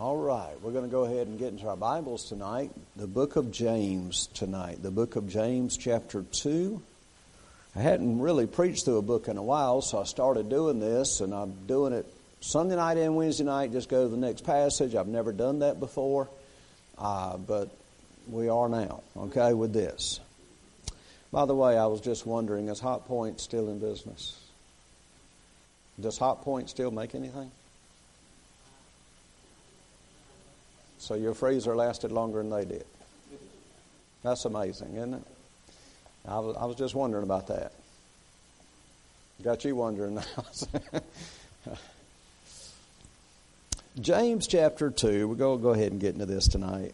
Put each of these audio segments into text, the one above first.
All right, we're going to go ahead and get into our Bibles tonight. The book of James tonight. The book of James chapter 2. I hadn't really preached through a book in a while, so I started doing this, and I'm doing it Sunday night and Wednesday night, just go to the next passage. I've never done that before, but we are now, okay, with this. By the way, I was just wondering, is Hot Point still in business? Does Hot Point still make anything? So your freezer lasted longer than they did. That's amazing, isn't it? I was just wondering about that. Got you wondering now. James chapter 2. We'll go ahead and get into this tonight.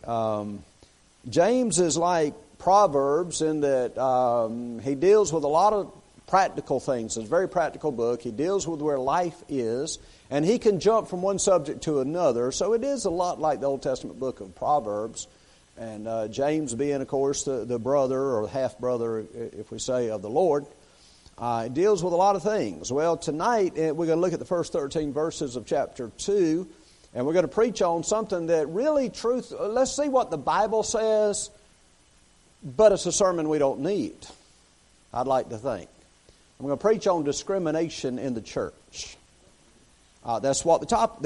James is like Proverbs in that he deals with a lot of practical things. It's a very practical book. He deals with where life is, and he can jump from one subject to another. So it is a lot like the Old Testament book of Proverbs. And James being, of course, the brother or half-brother, if we say, of the Lord, it deals with a lot of things. Well, tonight we're going to look at the first 13 verses of chapter 2, and we're going to preach on something that really let's see what the Bible says, but it's a sermon we don't need, I'd like to think. I'm going to preach on discrimination in the church. That's what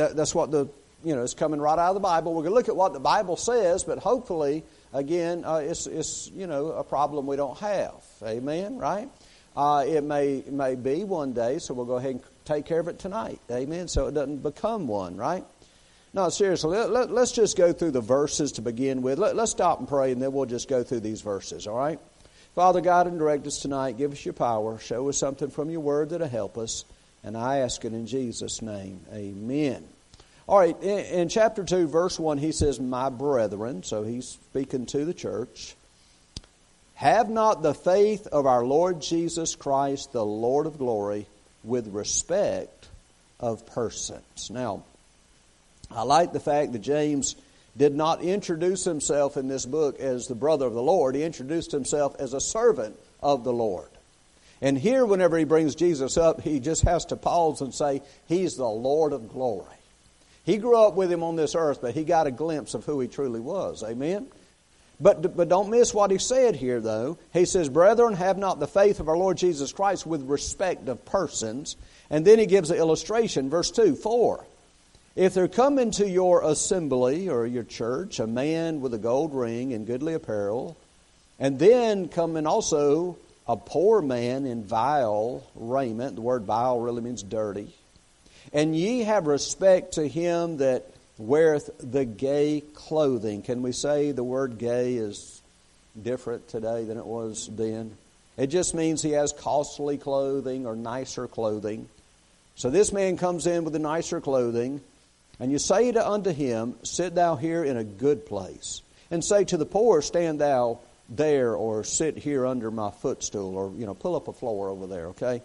it's coming right out of the Bible. We're going to look at what the Bible says, but hopefully, again, it's a problem we don't have. Amen, right? It may be one day, so we'll go ahead and take care of it tonight. Amen, so it doesn't become one, right? No, seriously, let's just go through the verses to begin with. Let's stop and pray, and then we'll just go through these verses, all right? Father, guide and direct us tonight. Give us your power. Show us something from your word that'll help us. And I ask it in Jesus' name. Amen. All right, in chapter 2, verse 1, he says, "My brethren," so he's speaking to the church, "have not the faith of our Lord Jesus Christ, the Lord of glory, with respect of persons." Now, I like the fact that James did not introduce himself in this book as the brother of the Lord. He introduced himself as a servant of the Lord. And here, whenever he brings Jesus up, he just has to pause and say, He's the Lord of glory. He grew up with him on this earth, but he got a glimpse of who he truly was. Amen? But don't miss what he said here, though. He says, "Brethren, have not the faith of our Lord Jesus Christ with respect of persons." And then he gives an illustration. Verse 2, "For if there come into your assembly," or your church, "a man with a gold ring and goodly apparel, and then come in also a poor man in vile raiment," the word vile really means dirty, "and ye have respect to him that weareth the gay clothing." Can we say the word gay is different today than it was then? It just means he has costly clothing or nicer clothing. So this man comes in with the nicer clothing, and you say unto him, "Sit thou here in a good place," and say to the poor, "Stand thou there," or "Sit here under my footstool," or pull up a floor over there, okay?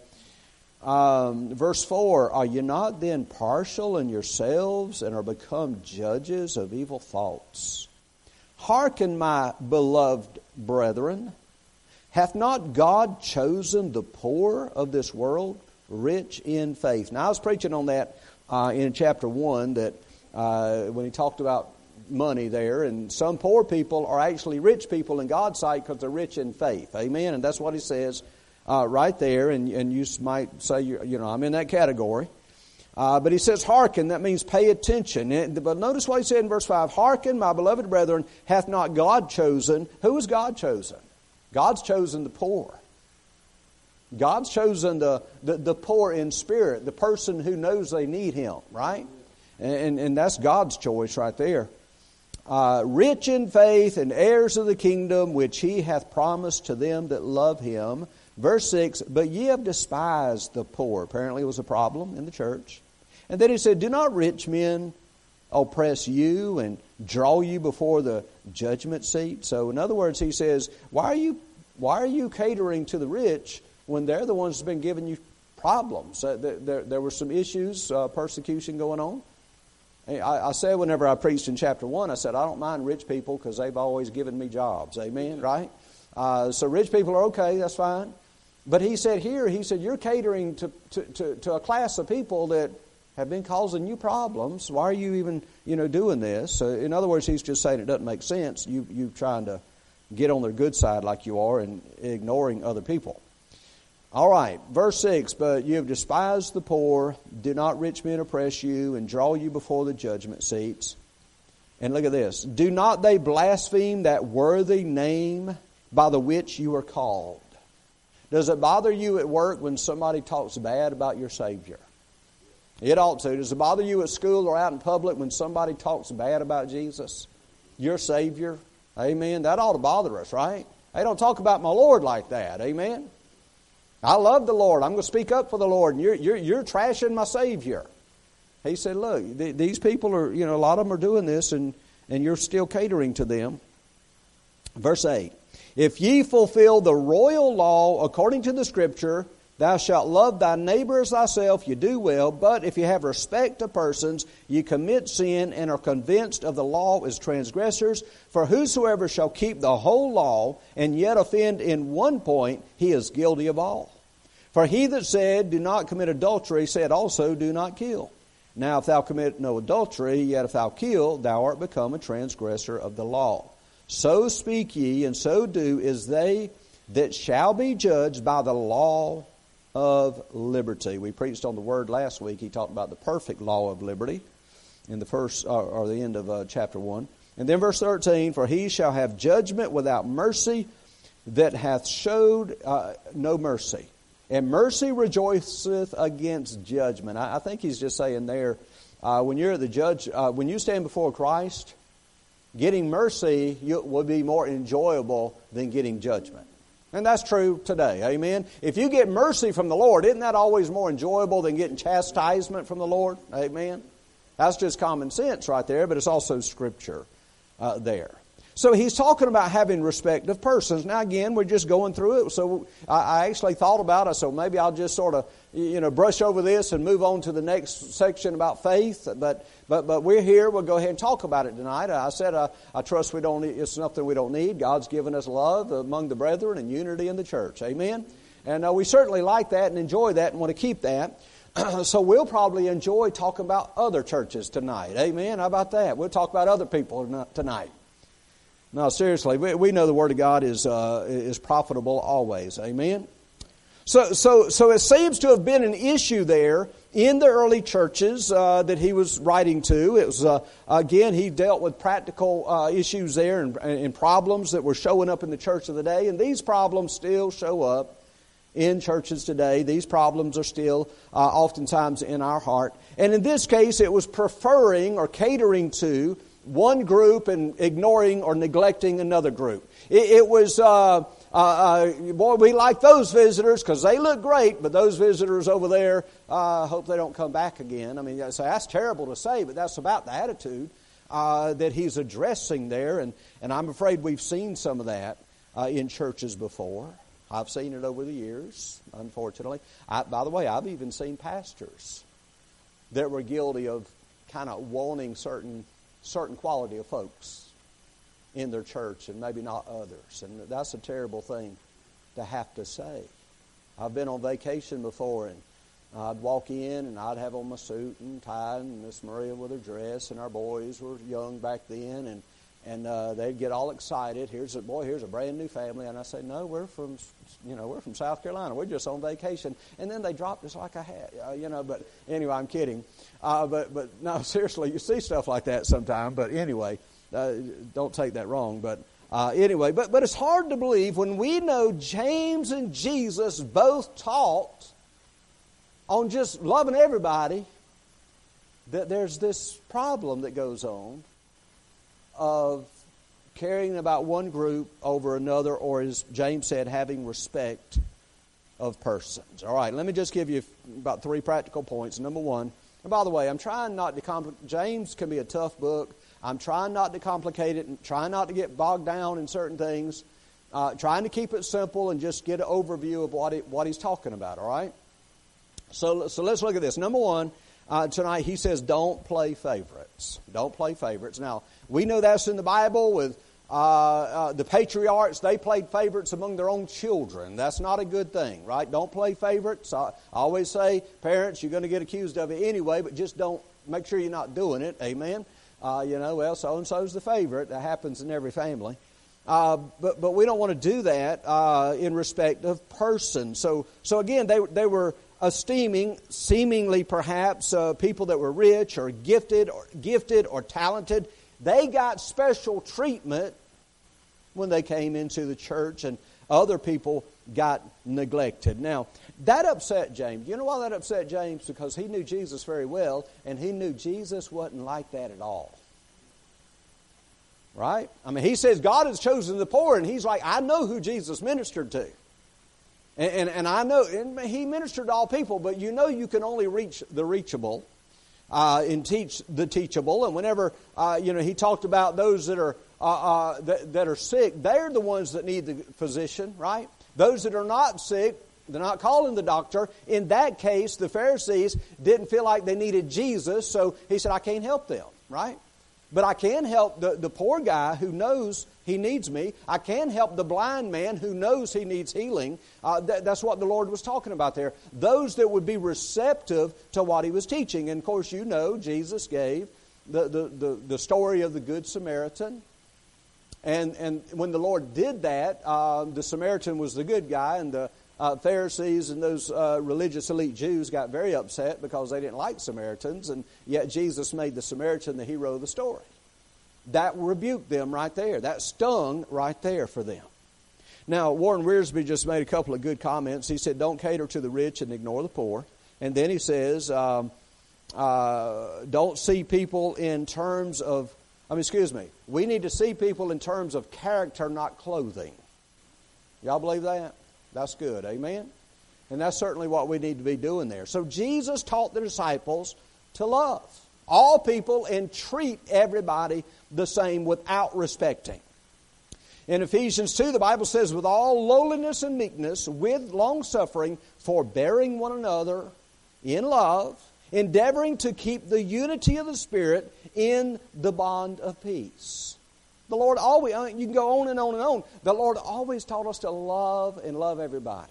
Verse 4, "Are you not then partial in yourselves, and are become judges of evil thoughts? Hearken, my beloved brethren, hath not God chosen the poor of this world rich in faith?" Now I was preaching on that in chapter 1, that when he talked about money there, and some poor people are actually rich people in God's sight because they're rich in faith. Amen. And that's what he says right there. And you might say, I'm in that category. But he says, hearken. That means pay attention. But notice what he said in verse 5. "Hearken, my beloved brethren, hath not God chosen." Who has God chosen? God's chosen the poor. God's chosen the poor in spirit, the person who knows they need Him, right? And that's God's choice right there. "Rich in faith and heirs of the kingdom, which He hath promised to them that love Him." Verse 6, "But ye have despised the poor." Apparently it was a problem in the church. And then he said, "Do not rich men oppress you and draw you before the judgment seat?" So in other words, he says, why are you catering to the rich when they're the ones who've been giving you problems? There were some issues, persecution going on. I said whenever I preached in chapter 1, I said, I don't mind rich people because they've always given me jobs. Amen, right? So rich people are okay, that's fine. But he said here, you're catering to a class of people that have been causing you problems. Why are you even, doing this? In other words, he's just saying it doesn't make sense. You trying to get on their good side like you are and ignoring other people. All right, verse 6, but you have despised the poor. Do not rich men oppress you and draw you before the judgment seats. And look at this. Do not they blaspheme that worthy name by the which you are called? Does it bother you at work when somebody talks bad about your Savior? It ought to. Does it bother you at school or out in public when somebody talks bad about Jesus, your Savior? Amen. That ought to bother us, right? They don't talk about my Lord like that. Amen. I love the Lord. I'm going to speak up for the Lord, and you're trashing my Savior. He said, look, these people are, a lot of them are doing this, and you're still catering to them. Verse 8, if ye fulfill the royal law according to the Scripture, thou shalt love thy neighbor as thyself, you do well. But if you have respect to persons, you commit sin and are convinced of the law as transgressors. For whosoever shall keep the whole law and yet offend in one point, he is guilty of all. For he that said, do not commit adultery, said also, do not kill. Now if thou commit no adultery, yet if thou kill, thou art become a transgressor of the law. So speak ye, and so do, as they that shall be judged by the law of liberty. We preached on the word last week. He talked about the perfect law of liberty in the first or the end of chapter 1. And then verse 13, for he shall have judgment without mercy that hath showed no mercy. And mercy rejoiceth against judgment. I think he's just saying there, when you're the judge, when you stand before Christ, getting mercy will be more enjoyable than getting judgment. And that's true today, amen? If you get mercy from the Lord, isn't that always more enjoyable than getting chastisement from the Lord? Amen? That's just common sense right there, but it's also Scripture there. So he's talking about having respect of persons. Now again, we're just going through it. So I actually thought about it, so maybe I'll just sort of, brush over this and move on to the next section about faith. But we're here. We'll go ahead and talk about it tonight. I said I trust it's nothing we don't need. God's given us love among the brethren and unity in the church. Amen? And we certainly like that and enjoy that and want to keep that. So we'll probably enjoy talking about other churches tonight. Amen? How about that? We'll talk about other people tonight. No, seriously, we know the Word of God is profitable always. Amen? So it seems to have been an issue there in the early churches that he was writing to. It was, again, he dealt with practical issues there and problems that were showing up in the church of the day. And these problems still show up in churches today. These problems are still oftentimes in our heart. And in this case, it was preferring or catering to one group and ignoring or neglecting another group. It was, boy, we like those visitors because they look great, but those visitors over there, hope they don't come back again. I mean, that's terrible to say, but that's about the attitude that he's addressing there. And I'm afraid we've seen some of that in churches before. I've seen it over the years, unfortunately. By the way, I've even seen pastors that were guilty of kind of wanting certain quality of folks in their church and maybe not others. And that's a terrible thing to have to say. I've been on vacation before, and I'd walk in and I'd have on my suit and tie and Miss Maria with her dress, and our boys were young back then, and they'd get all excited. Here's a brand new family. And I say, no, we're from South Carolina. We're just on vacation. And then they dropped us like a hat, but anyway, I'm kidding. But no, seriously, you see stuff like that sometime. But anyway, don't take that wrong. But anyway, but it's hard to believe when we know James and Jesus both taught on just loving everybody, that there's this problem that goes on of caring about one group over another, or as James said, having respect of persons. All right, let me just give you about 3 practical points. Number 1, and by the way, I'm trying not to complicate. James can be a tough book. I'm trying not to complicate it and trying not to get bogged down in certain things. Trying to keep it simple and just get an overview of what he's talking about, all right? So let's look at this. Number 1, tonight he says don't play favorites. Don't play favorites. Now, we know that's in the Bible with The patriarchs, they played favorites among their own children. That's not a good thing, right? Don't play favorites. I always say, parents, you're going to get accused of it anyway, but just don't, make sure you're not doing it. Amen? Well, so-and-so's the favorite. That happens in every family. But we don't want to do that in respect of person. So again, they were esteeming, seemingly perhaps, people that were rich or gifted or talented. They got special treatment when they came into the church, and other people got neglected. Now, that upset James. You know why that upset James? Because he knew Jesus very well, and he knew Jesus wasn't like that at all. Right? I mean, he says God has chosen the poor, and he's like, I know who Jesus ministered to. And I know, and he ministered to all people, but you know you can only reach the reachable. And teach the teachable, and whenever he talked about those that are sick, they're the ones that need the physician, right? Those that are not sick, they're not calling the doctor. In that case, the Pharisees didn't feel like they needed Jesus, so he said, I can't help them, right? But I can help the poor guy who knows he needs me. I can help the blind man who knows he needs healing. That's what the Lord was talking about there. Those that would be receptive to what he was teaching. And of course, you know, Jesus gave the story of the Good Samaritan. And when the Lord did that, the Samaritan was the good guy, and the Pharisees and those religious elite Jews got very upset because they didn't like Samaritans, and yet Jesus made the Samaritan the hero of the story. That rebuked them right there. That stung right there for them. Now, Warren Wiersbe just made a couple of good comments. He said, don't cater to the rich and ignore the poor. And then he says, don't see people in terms of, we need to see people in terms of character, not clothing. Y'all believe that? That's good. Amen? And that's certainly what we need to be doing there. So Jesus taught the disciples to love all people and treat everybody the same without respecting. In Ephesians 2, the Bible says, with all lowliness and meekness, with long-suffering, forbearing one another in love, endeavoring to keep the unity of the Spirit in the bond of peace. The Lord always, you can go on and on and on. The Lord always taught us to love and love everybody.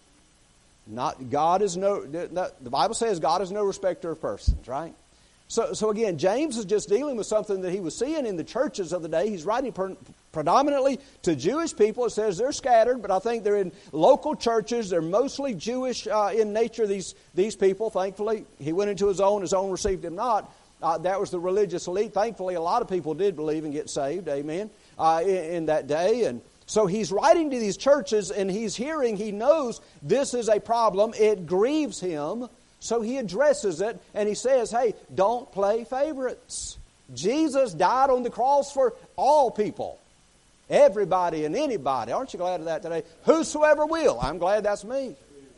The Bible says God is no respecter of persons, right? So again, James is just dealing with something that he was seeing in the churches of the day. He's writing predominantly to Jewish people. It says they're scattered, but I think they're in local churches. They're mostly Jewish in nature, these people, thankfully. He went into his own received him not. That was the religious elite. Thankfully, a lot of people did believe and get saved, amen, in that day. And so he's writing to these churches, and he knows this is a problem. It grieves him. So he addresses it, and he says, hey, don't play favorites. Jesus died on the cross for all people. Everybody and anybody. Aren't you glad of that today? Whosoever will. I'm glad that's me.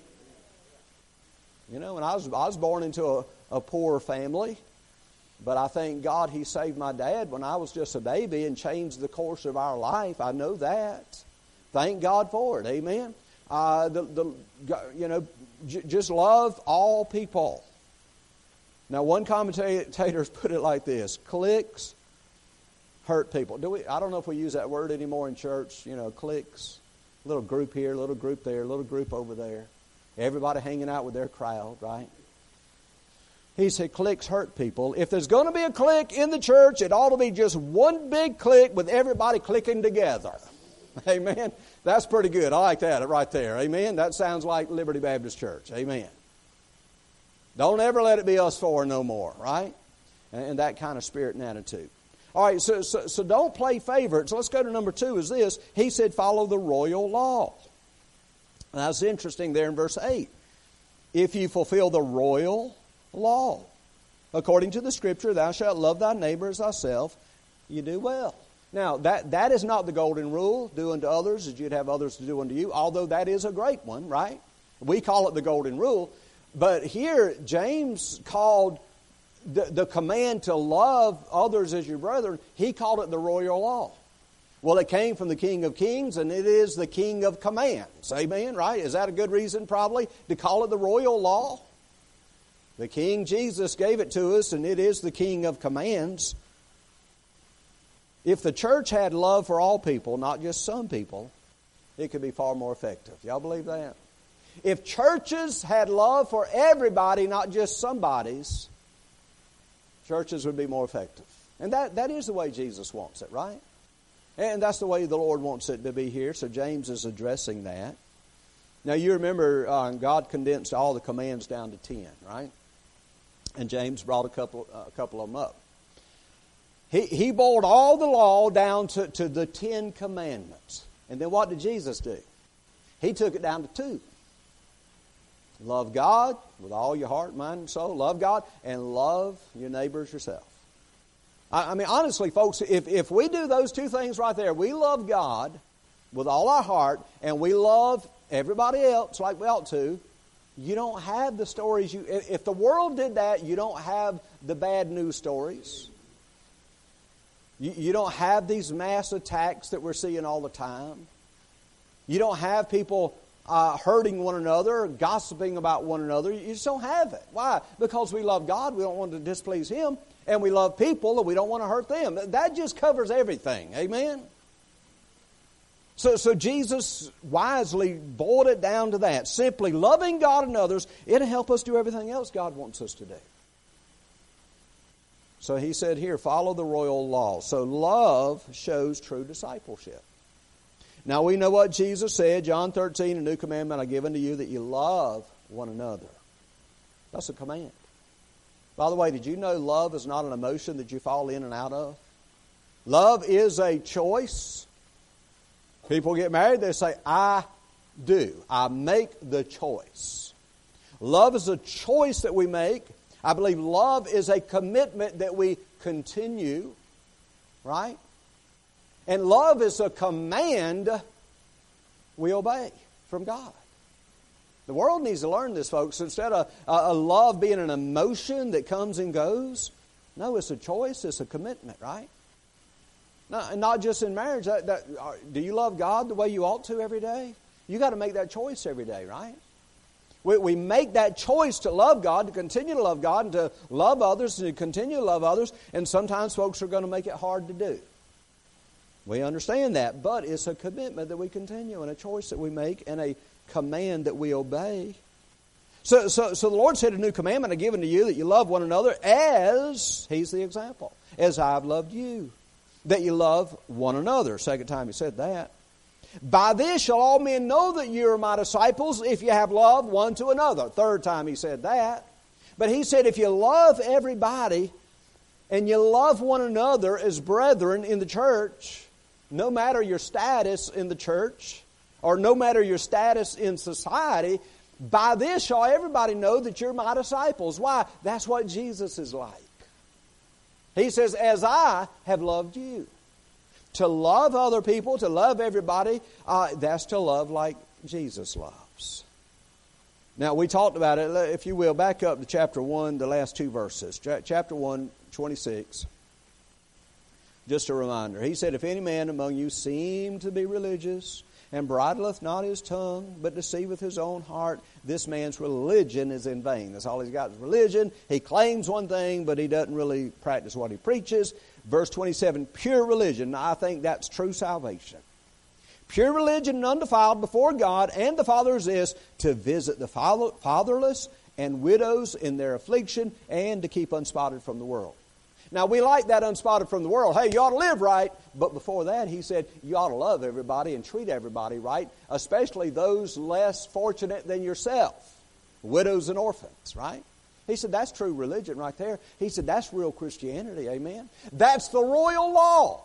You know, and I was born into a poor family, but I thank God He saved my dad when I was just a baby and changed the course of our life. I know that. Thank God for it. Amen. Just love all people. Now, one commentator has put it like this: cliques hurt people. I don't know if we use that word anymore in church. You know, cliques, little group here, little group there, little group over there. Everybody hanging out with their crowd, right? He said cliques hurt people. If there's going to be a clique in the church, it ought to be just one big clique with everybody clicking together. Amen. That's pretty good. I like that right there. Amen. That sounds like Liberty Baptist Church. Amen. Don't ever let it be us four no more, right? And that kind of spirit and attitude. All right, so don't play favorites. Let's go to number 2 is this. He said follow the royal law. Now, that's interesting there in verse 8. If you fulfill the royal law, according to the Scripture, thou shalt love thy neighbor as thyself, you do well. Now, that is not the golden rule, do unto others as you'd have others to do unto you, although that is a great one, right? We call it the golden rule. But here, James called the command to love others as your brethren, he called it the royal law. Well, it came from the King of Kings, and it is the King of Commands. Amen, right? Is that a good reason, probably, to call it the royal law? The King Jesus gave it to us, and it is the King of Commands. If the church had love for all people, not just some people, it could be far more effective. Y'all believe that? If churches had love for everybody, not just somebody's, churches would be more effective. And that is the way Jesus wants it, right? And that's the way the Lord wants it to be here. So James is addressing that. Now you remember God condensed all the commands down to 10, right? And James brought a couple of them up. He boiled all the law down to the 10 commandments. And then what did Jesus do? He took it down to 2. Love God with all your heart, mind, and soul. Love God and love your neighbor as yourself. I mean, honestly, folks, if we do those 2 things right there, we love God with all our heart and we love everybody else like we ought to, you don't have the stories. If the world did that, you don't have the bad news stories. You don't have these mass attacks that we're seeing all the time. You don't have people hurting one another, gossiping about one another. You just don't have it. Why? Because we love God. We don't want to displease Him. And we love people and we don't want to hurt them. That just covers everything. Amen? So Jesus wisely boiled it down to that. Simply loving God and others, it'll help us do everything else God wants us to do. So he said here, follow the royal law. So love shows true discipleship. Now we know what Jesus said, John 13, a new commandment I give unto you, that you love one another. That's a command. By the way, did you know love is not an emotion that you fall in and out of? Love is a choice. People get married, they say, I do. I make the choice. Love is a choice that we make. I believe love is a commitment that we continue, right? And love is a command we obey from God. The world needs to learn this, folks. Instead of love being an emotion that comes and goes, no, it's a choice, it's a commitment, right? No, and not just in marriage. Do you love God the way you ought to every day? You got to make that choice every day, right? We make that choice to love God, to continue to love God, and to love others, and to continue to love others. And sometimes folks are going to make it hard to do. We understand that, but it's a commitment that we continue, and a choice that we make, and a command that we obey. So the Lord said, a new commandment I've given to you, that you love one another as, He's the example, as I've loved you. That you love one another. Second time He said that. By this shall all men know that you are my disciples, if you have love one to another. Third time He said that. But He said, if you love everybody and you love one another as brethren in the church, no matter your status in the church or no matter your status in society, by this shall everybody know that you're my disciples. Why? That's what Jesus is like. He says, as I have loved you. To love other people, to love everybody, that's to love like Jesus loves. Now, we talked about it. If you will, back up to chapter 1, the last 2 verses. Chapter 1, 26. Just a reminder. He said, if any man among you seem to be religious, and bridleth not his tongue, but deceiveth his own heart, this man's religion is in vain. That's all he's got is religion. He claims one thing, but he doesn't really practice what he preaches. Verse 27, pure religion. Now, I think that's true salvation. Pure religion and undefiled before God and the Father is this, to visit the fatherless and widows in their affliction, and to keep unspotted from the world. Now, we like that unspotted from the world. Hey, you ought to live right. But before that, he said, you ought to love everybody and treat everybody right, especially those less fortunate than yourself, widows and orphans, right? He said, that's true religion right there. He said, that's real Christianity, amen? That's the royal law.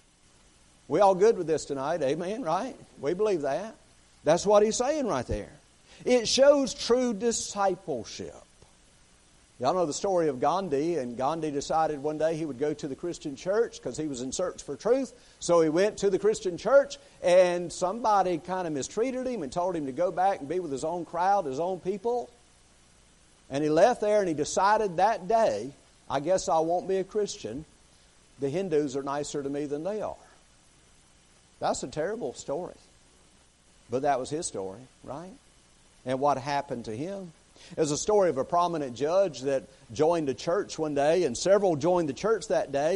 We all good with this tonight, amen, right? We believe that. That's what he's saying right there. It shows true discipleship. Y'all know the story of Gandhi, and Gandhi decided one day he would go to the Christian church because he was in search for truth. So he went to the Christian church, and somebody kind of mistreated him and told him to go back and be with his own crowd, his own people. And he left there, and he decided that day, I guess I won't be a Christian. The Hindus are nicer to me than they are. That's a terrible story. But that was his story, right? And what happened to him? There's a story of a prominent judge that joined a church one day, and several joined the church that day, and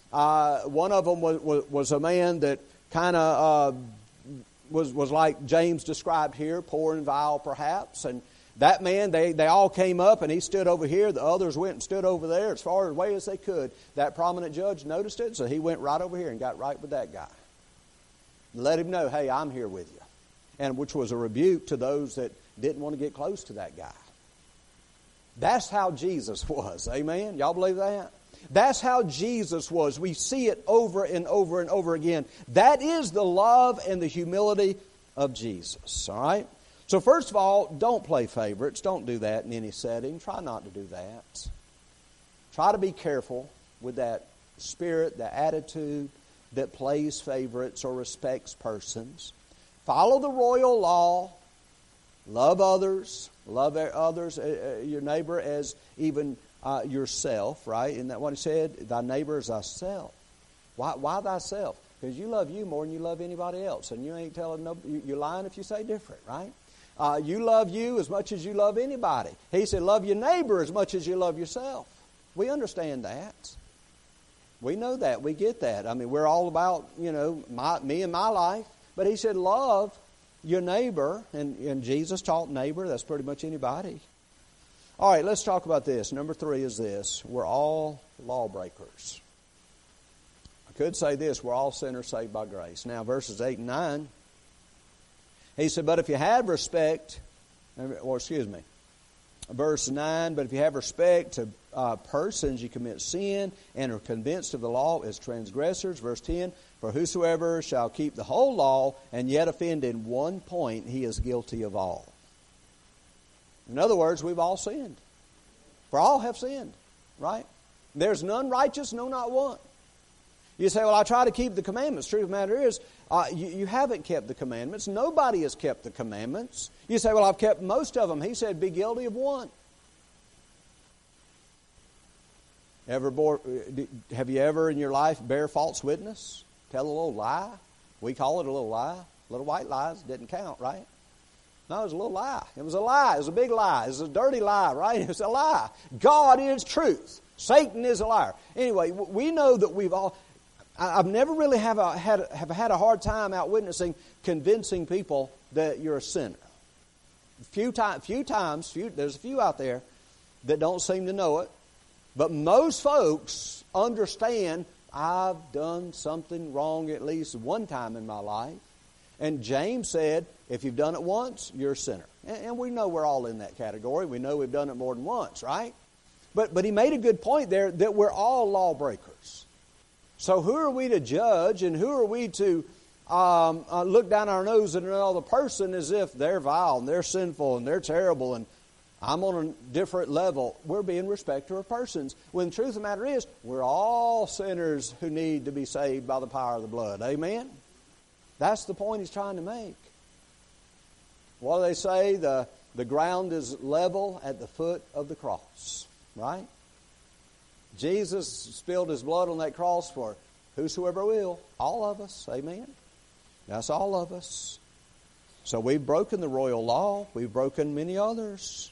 One of them was a man that kind of was like James described here, poor and vile perhaps. And that man, they all came up and he stood over here. The others went and stood over there as far away as they could. That prominent judge noticed it, so he went right over here and got right with that guy. Let him know, hey, I'm here with you. And which was a rebuke to those that didn't want to get close to that guy. That's how Jesus was. Amen? Y'all believe that? That's how Jesus was. We see it over and over and over again. That is the love and the humility of Jesus. All right? So first of all, don't play favorites. Don't do that in any setting. Try not to do that. Try to be careful with that spirit, the attitude that plays favorites or respects persons. Follow the royal law. Love others. Love others, your neighbor as even yourself, right? Isn't that what he said? Thy neighbor is thyself. Why thyself? Because you love you more than you love anybody else. And you ain't telling you're lying if you say different, right? You love you as much as you love anybody. He said, love your neighbor as much as you love yourself. We understand that. We know that. We get that. I mean, we're all about, me and my life. But he said, love your neighbor. And Jesus taught neighbor. That's pretty much anybody. All right, let's talk about this. Number 3 is this. We're all lawbreakers. I could say this. We're all sinners saved by grace. Now, verses 8 and 9. He said, but if you have respect, verse 9, but if you have respect to persons, you commit sin and are convinced of the law as transgressors. Verse 10, for whosoever shall keep the whole law and yet offend in one point, he is guilty of all. In other words, we've all sinned. For all have sinned, right? There's none righteous, no, not one. You say, well, I try to keep the commandments. Truth of the matter is, you haven't kept the commandments. Nobody has kept the commandments. You say, well, I've kept most of them. He said, be guilty of one. Have you ever in your life bear false witness? Tell a little lie? We call it a little lie. Little white lies didn't count, right? No, it was a little lie. It was a lie. It was a big lie. It was a dirty lie, right? It was a lie. God is truth. Satan is a liar. Anyway, we know that we've all... I've never really have had a hard time out witnessing, convincing people that you're a sinner. Few times, there's a few out there that don't seem to know it. But most folks understand I've done something wrong at least one time in my life. And James said, if you've done it once, you're a sinner. And we know we're all in that category. We know we've done it more than once, right? But he made a good point there that we're all lawbreakers. So who are we to judge and who are we to look down our nose at another person as if they're vile and they're sinful and they're terrible and I'm on a different level? We're being respecter of persons. When the truth of the matter is, we're all sinners who need to be saved by the power of the blood. Amen? That's the point he's trying to make. What do they say? The ground is level at the foot of the cross. Right? Jesus spilled his blood on that cross for whosoever will. All of us. Amen? That's all of us. So we've broken the royal law. We've broken many others.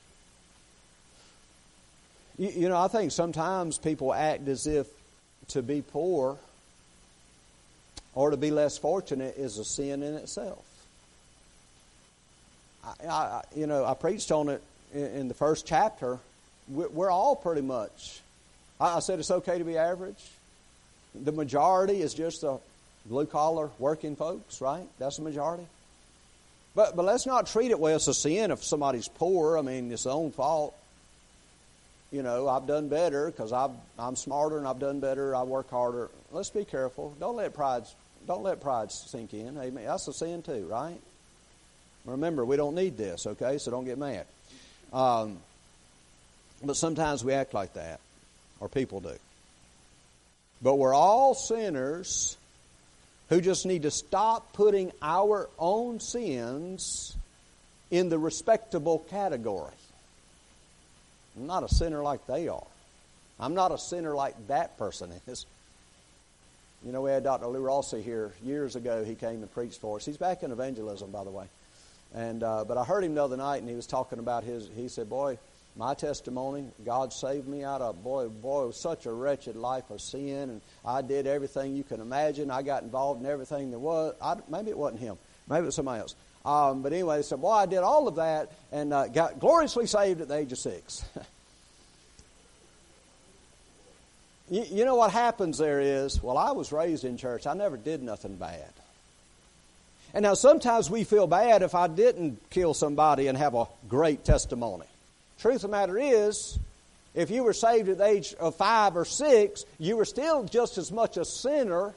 You know, I think sometimes people act as if to be poor or to be less fortunate is a sin in itself. I preached on it in the first chapter. We're all pretty much... I said it's okay to be average. The majority is just the blue-collar working folks, right? That's the majority. But let's not treat it, well, it's a sin if somebody's poor. I mean, it's their own fault. You know, I've done better because I'm smarter and I've done better. I work harder. Let's be careful. Don't let pride sink in. Amen. That's a sin too, right? Remember, we don't need this, okay? So don't get mad. But sometimes we act like that. Or people do. But we're all sinners who just need to stop putting our own sins in the respectable category. I'm not a sinner like they are. I'm not a sinner like that person is. You know, we had Dr. Lou Rossi here years ago. He came and preached for us. He's back in evangelism, by the way. And but I heard him the other night, and he was talking about he said, boy, My testimony, God saved me out of, boy, it was such a wretched life of sin, and I did everything you can imagine. I got involved in everything there was. Maybe it wasn't him. Maybe it was somebody else. But anyway, they said, boy, I did all of that and got gloriously saved at the age of 6. You know what happens there is, well, I was raised in church. I never did nothing bad. And now sometimes we feel bad if I didn't kill somebody and have a great testimony. Truth of the matter is, if you were saved at the age of 5 or 6, you were still just as much a sinner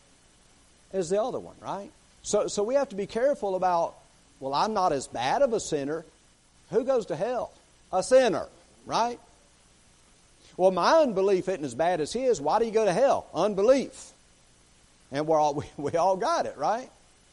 as the other one, right? So we have to be careful about, well, I'm not as bad of a sinner. Who goes to hell? A sinner, right? Well, my unbelief isn't as bad as his. Why do you go to hell? Unbelief. And we all got it, right?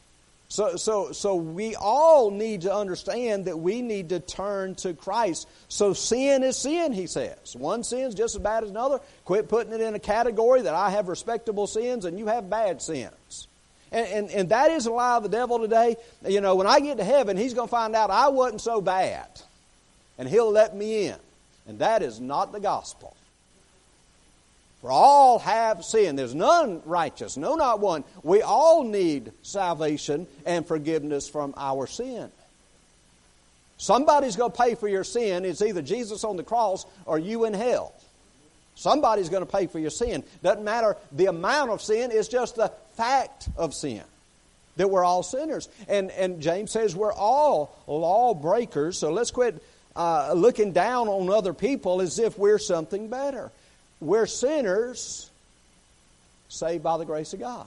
So we all need to understand that we need to turn to Christ. So sin is sin, he says. One sin's just as bad as another. Quit putting it in a category that I have respectable sins and you have bad sins. And that is a lie of the devil today. You know, when I get to heaven, he's going to find out I wasn't so bad. And he'll let me in. And that is not the gospel. For all have sinned. There's none righteous. No, not one. We all need salvation and forgiveness from our sin. Somebody's going to pay for your sin. It's either Jesus on the cross or you in hell. Somebody's going to pay for your sin. Doesn't matter the amount of sin. It's just the fact of sin. That we're all sinners. And James says we're all lawbreakers. So let's quit looking down on other people as if we're something better. We're sinners saved by the grace of God.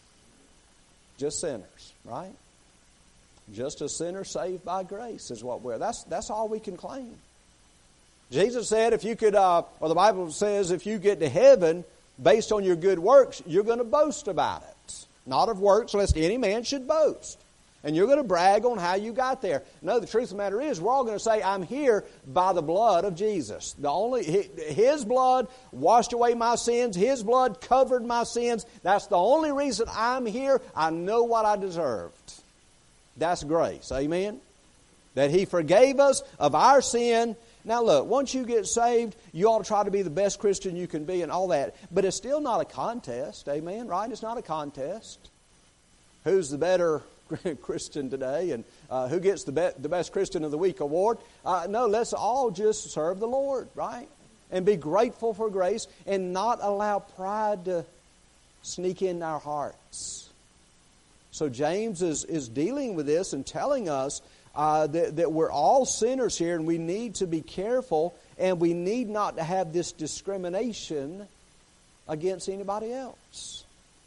Just sinners, right? Just a sinner saved by grace is what we're. That's all we can claim. Jesus said if you could, or the Bible says if you get to heaven based on your good works, you're going to boast about it. Not of works, lest any man should boast. And you're going to brag on how you got there. No, the truth of the matter is, we're all going to say, I'm here by the blood of Jesus. His blood washed away my sins. His blood covered my sins. That's the only reason I'm here. I know what I deserved. That's grace. Amen? That He forgave us of our sin. Now look, once you get saved, you ought to try to be the best Christian you can be and all that. But it's still not a contest. Amen? Right? It's not a contest. Who's the better Christian today, and who gets the best Christian of the Week award? No, let's all just serve the Lord, right? And be grateful for grace and not allow pride to sneak in our hearts. So James is dealing with this and telling us that we're all sinners here, and we need to be careful, and we need not to have this discrimination against anybody else.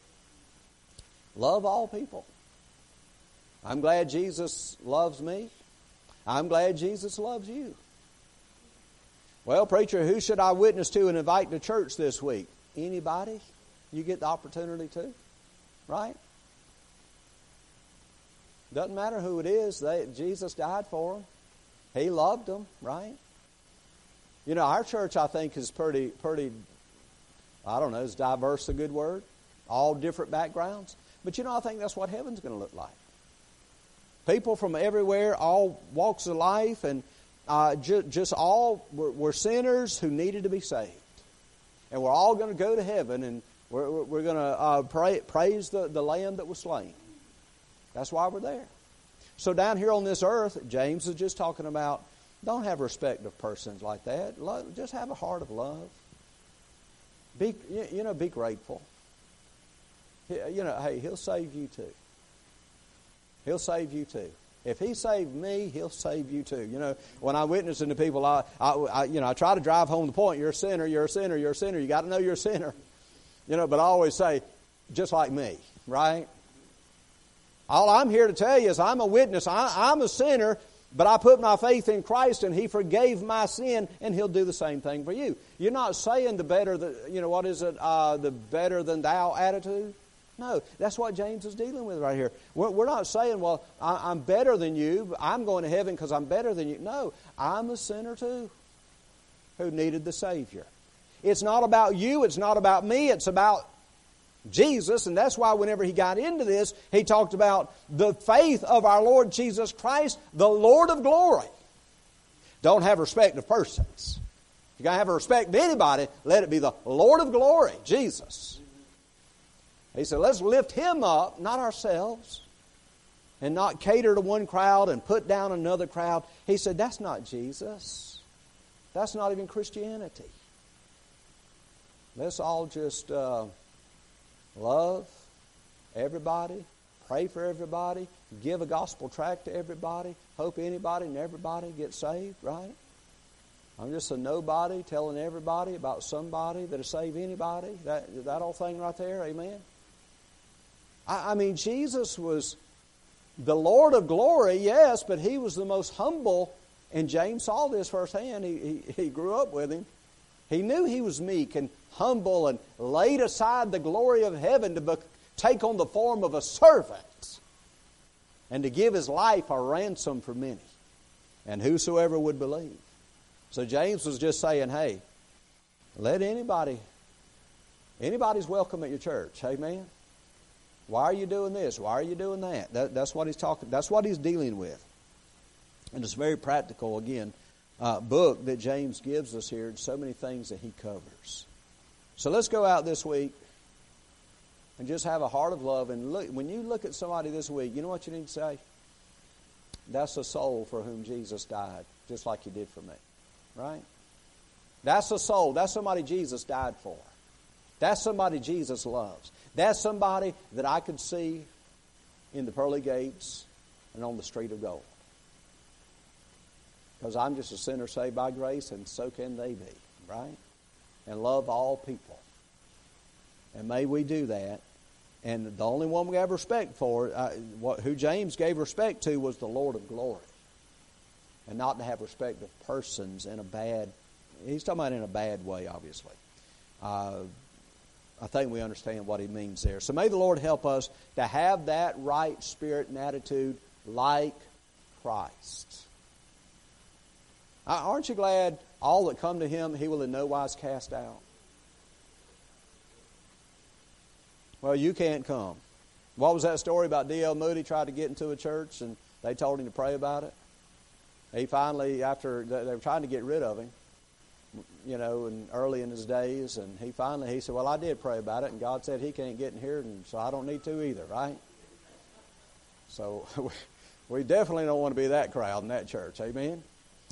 Love all people. I'm glad Jesus loves me. I'm glad Jesus loves you. Well, preacher, who should I witness to and invite to church this week? Anybody you get the opportunity to, right? Doesn't matter who it is. Jesus died for them. He loved them, right? You know, our church, I think, is pretty, I don't know, is diverse a good word? All different backgrounds. But you know, I think that's what heaven's going to look like. People from everywhere, all walks of life, and just all were sinners who needed to be saved. And we're all going to go to heaven, and we're going to praise the Lamb that was slain. That's why we're there. So down here on this earth, James is just talking about, don't have respect of persons like that. Just have a heart of love. Be grateful. Hey, He'll save you too. He'll save you too. If He saved me, He'll save you too. You know, when I'm witnessing to people, I try to drive home the point. You're a sinner. You're a sinner. You're a sinner. You got to know you're a sinner. You know, but I always say, just like me, right? All I'm here to tell you is I'm a witness. I'm a sinner, but I put my faith in Christ, and He forgave my sin, and He'll do the same thing for you. You're not saying the better than thou attitude. No, that's what James is dealing with right here. We're not saying, well, I'm better than you. I'm going to heaven because I'm better than you. No, I'm a sinner too who needed the Savior. It's not about you. It's not about me. It's about Jesus. And that's why whenever he got into this, he talked about the faith of our Lord Jesus Christ, the Lord of glory, Don't have respect of persons. If you're going to have a respect to anybody, let it be the Lord of glory, Jesus. He said, let's lift Him up, not ourselves, and not cater to one crowd and put down another crowd. He said, that's not Jesus. That's not even Christianity. Let's all just love everybody, pray for everybody, give a gospel tract to everybody, hope anybody and everybody gets saved, right? I'm just a nobody telling everybody about somebody that'll save anybody. That old thing right there, amen? I mean, Jesus was the Lord of glory, yes, but He was the most humble, and James saw this firsthand. He grew up with Him. He knew He was meek and humble and laid aside the glory of heaven to take on the form of a servant and to give His life a ransom for many, and whosoever would believe. So James was just saying, hey, let anybody's welcome at your church, amen? Why are you doing this? Why are you doing that? That's what he's talking. That's what he's dealing with. And it's a very practical, again, book that James gives us here. So many things that he covers. So let's go out this week and just have a heart of love. And look, when you look at somebody this week, you know what you need to say? That's a soul for whom Jesus died, just like He did for me. Right? That's a soul. That's somebody Jesus died for. That's somebody Jesus loves. That's somebody that I could see in the pearly gates and on the street of gold. Because I'm just a sinner saved by grace, and so can they be, right? And love all people. And may we do that. And the only one we have respect for, who James gave respect to, was the Lord of glory. And not to have respect of persons in a bad, he's talking about in a bad way, obviously. I think we understand what he means there. So may the Lord help us to have that right spirit and attitude like Christ. Aren't you glad all that come to Him, He will in no wise cast out? Well, you can't come. What was that story about D.L. Moody tried to get into a church and they told him to pray about it? He finally, after they were trying to get rid of him, and early in his days, and he said, well, I did pray about it, and God said He can't get in here, and so I don't need to either, right? So we definitely don't want to be that crowd in that church, amen?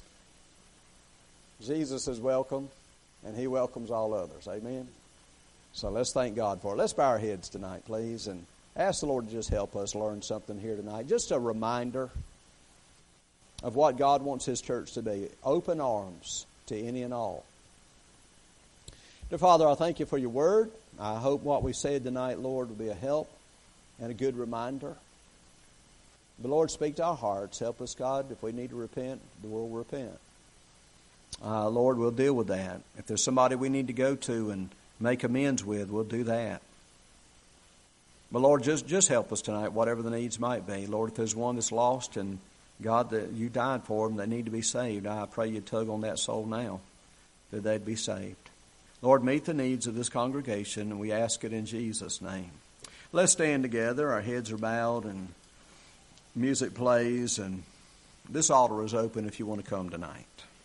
Jesus is welcome, and He welcomes all others, amen? So let's thank God for it. Let's bow our heads tonight, please, and ask the Lord to just help us learn something here tonight. Just a reminder of what God wants His church to be. Open arms to any and all. Dear Father, I thank You for Your word. I hope what we said tonight, Lord, will be a help and a good reminder. But Lord, speak to our hearts. Help us, God. If we need to repent, we'll repent. Lord, we'll deal with that. If there's somebody we need to go to and make amends with, we'll do that. But Lord, just help us tonight, whatever the needs might be. Lord, if there's one that's lost and God, that You died for them, they need to be saved. I pray You tug on that soul now, that they'd be saved. Lord, meet the needs of this congregation, and we ask it in Jesus' name. Let's stand together. Our heads are bowed, and music plays, and this altar is open if you want to come tonight.